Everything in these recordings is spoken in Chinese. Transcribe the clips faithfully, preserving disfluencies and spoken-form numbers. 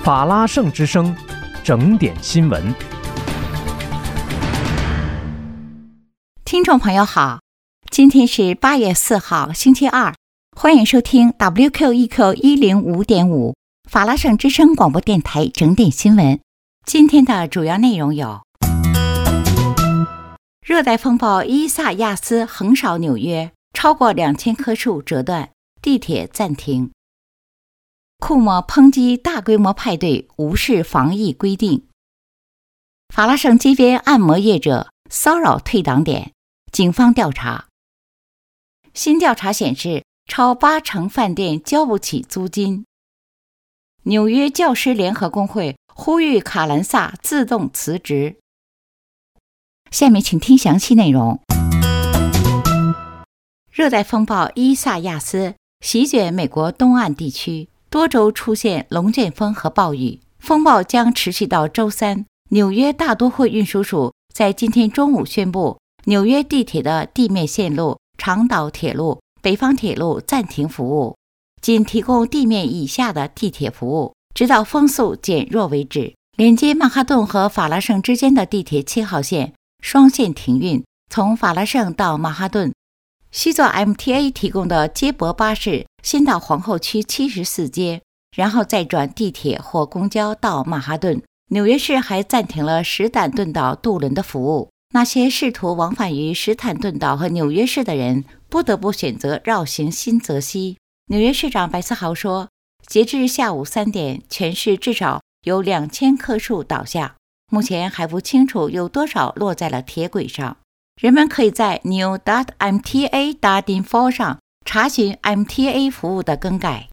法拉盛之声，整点新闻。 听众朋友好，今天是八月四号，星期二，欢迎收听 W Q E Q 一零五点五 法拉盛之声广播电台整点新闻。今天的主要内容有：热带风暴伊萨亚斯横扫纽约，超过两千棵树折断，地铁暂停；库莫抨击大规模派对无视防疫规定；法拉盛街边按摩业者骚扰退档点，警方调查。新调查显示，超八成饭店交不起租金。纽约教师联合工会呼吁卡兰萨自动辞职。下面请听详细内容。热带风暴伊萨亚斯席卷美国东岸地区，多州出现龙卷风和暴雨，风暴将持续到周三。纽约大都会运输署在今天中午宣布，纽约地铁的地面线路、长岛铁路、北方铁路暂停服务，仅提供地面以下的地铁服务，直到风速减弱为止。连接曼哈顿和法拉盛之间的地铁七号线双线停运，从法拉盛到曼哈顿。西座 M T A 提供的接驳巴士先到皇后区七十四街，然后再转地铁或公交到曼哈顿。纽约市还暂停了史坦顿岛渡轮的服务，那些试图往返于史坦顿岛和纽约市的人不得不选择绕行新泽西。纽约市长白思豪说，截至下午三点，全市至少有两千棵树倒下，目前还不清楚有多少落在了铁轨上。人们可以在 new dot m t a dot info 上查询 M T A 服务的更改。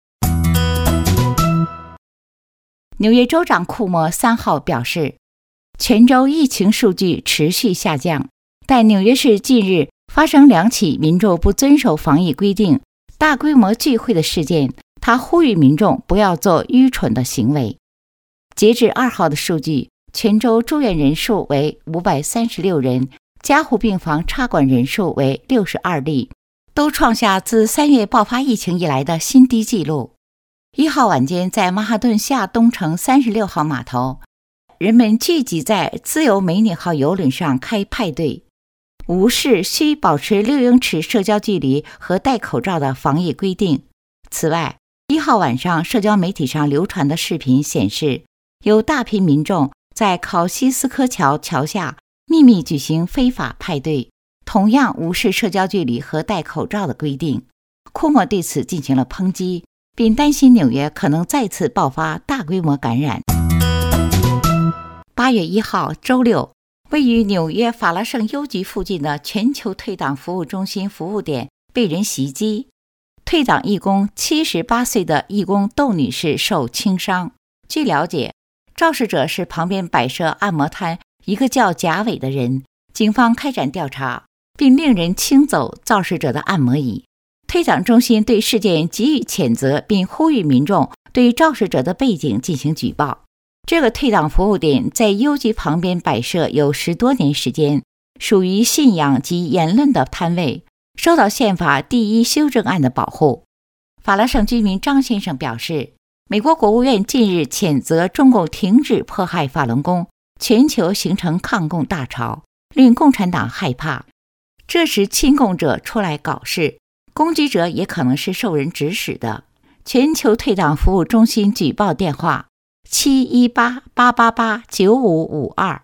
纽约州长库莫三号表示，全州疫情数据持续下降，但纽约市近日发生两起民众不遵守防疫规定、大规模聚会的事件，他呼吁民众不要做愚蠢的行为。截至二号的数据，全州住院人数为五百三十六人，加护病房插管人数为六十二例，都创下自三月爆发疫情以来的新低纪录。一号晚间，在曼哈顿下东城三十六号码头，人们聚集在自由美女号邮轮上开派对，无视需保持六英尺社交距离和戴口罩的防疫规定。此外，一号晚上社交媒体上流传的视频显示，有大批民众在考西斯科桥桥下秘密举行非法派对，同样无视社交距离和戴口罩的规定。库莫对此进行了抨击，并担心纽约可能再次爆发大规模感染。八月一号周六，位于纽约法拉盛邮局附近的全球退档服务中心服务点被人袭击，退档义工七十八岁的义工窦女士受轻伤。据了解，肇事者是旁边摆设按摩摊一个叫贾伟的人，警方开展调查，并令人清走肇事者的按摩椅。退档中心对事件给予谴责，并呼吁民众对肇事者的背景进行举报。这个退档服务点在邮局旁边摆设有十多年时间，属于信仰及言论的摊位，受到宪法第一修正案的保护。法拉盛居民张先生表示，美国国务院近日谴责中共停止迫害法轮功，全球形成抗共大潮，令共产党害怕。这时亲共者出来搞事，攻击者也可能是受人指使的。全球退档服务中心举报电话七一八八八八九五五二。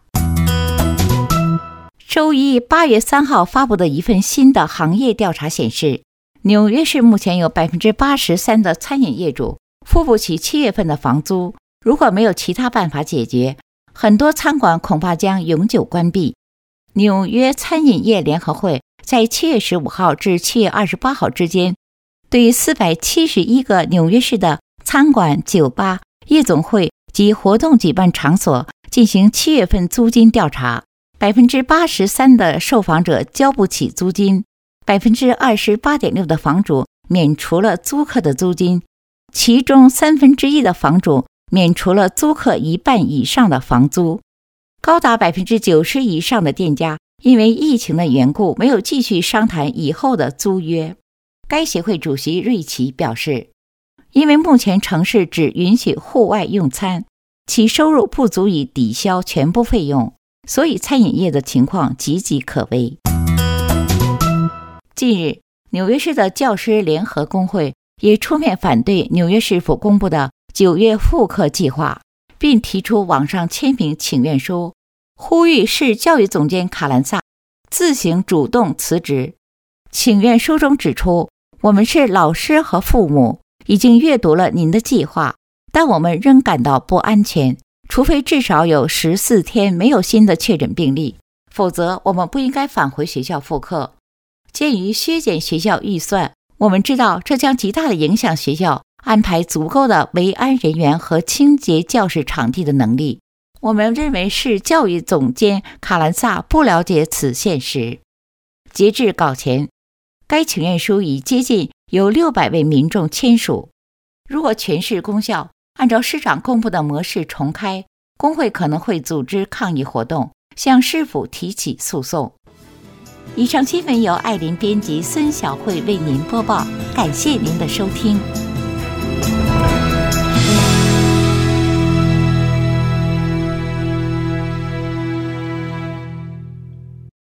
周一八月三号发布的一份新的行业调查显示，纽约市目前有 百分之八十三 的餐饮业主付不起七月份的房租，如果没有其他办法解决，很多餐馆恐怕将永久关闭。纽约餐饮业联合会在七月十五号至七月二十八号之间，对四百七十一个纽约市的餐馆、酒吧、夜总会及活动举办场所进行七月份租金调查， 百分之八十三 的受访者交不起租金， 百分之二十八点六 的房主免除了租客的租金，其中三分之一的房主免除了租客一半以上的房租。高达 百分之九十 以上的店家因为疫情的缘故没有继续商谈以后的租约。该协会主席瑞奇表示， 因为目前城市只允许户外用餐，其收入不足以抵消全部费用，所以餐饮业的情况岌岌可危。近日，纽约市的教师联合工会也出面反对纽约市府公布的九月复课计划，并提出网上签名请愿书，呼吁市教育总监卡兰萨自行主动辞职。请愿书中指出，我们是老师和父母，已经阅读了您的计划，但我们仍感到不安全，除非至少有十四天没有新的确诊病例，否则我们不应该返回学校复课。鉴于削减学校预算，我们知道这将极大地影响学校安排足够的维安人员和清洁教室场地的能力。我们认为市教育总监卡兰萨不了解此现实。截至稿前，该请愿书已接近有六百位民众签署。如果全市公校按照市长公布的模式重开，工会可能会组织抗议活动，向市府提起诉讼。以上新闻由艾琳编辑，孙晓慧为您播报，感谢您的收听。